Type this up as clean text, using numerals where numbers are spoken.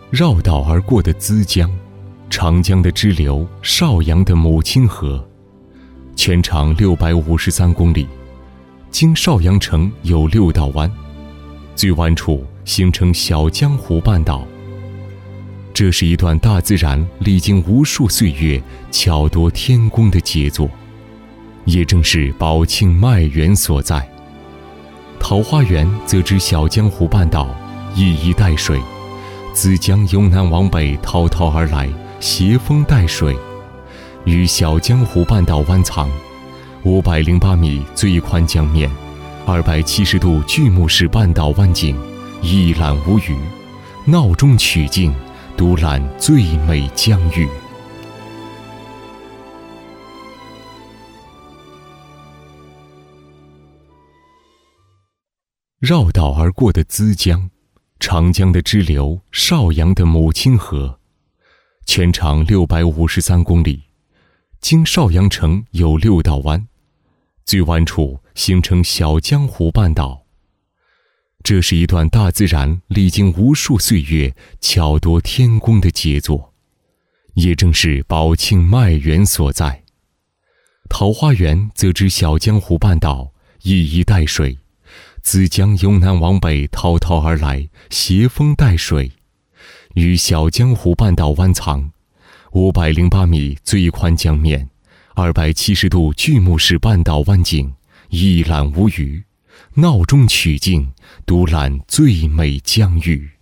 绕道而过的资江，长江的支流，邵阳的母亲河，全长653公里，经邵阳城有6道湾，最湾处形成小江湖半岛。这是一段大自然历经无数岁月巧夺天工的杰作，也正是宝庆脉源所在。桃花源则指小江湖半岛一衣带水，资江由南往北滔滔而来，携风带水，与小江湖半岛湾藏508米最宽江面，270度巨幕式半岛湾景，一览无余，闹中取静，独揽最美疆域。绕道而过的资江，长江的支流，邵阳的母亲河，全长653公里，经邵阳城有6道湾，最湾处形成小江湖半岛。这是一段大自然历经无数岁月巧夺天工的杰作，也正是宝庆脉源所在。桃花源则指小江湖半岛一衣带水，资江由南往北滔滔而来，携风带水，与小江湖半岛湾藏508米最宽江面，270度巨幕式半岛湾景，一览无余，闹中取静，独揽最美疆域。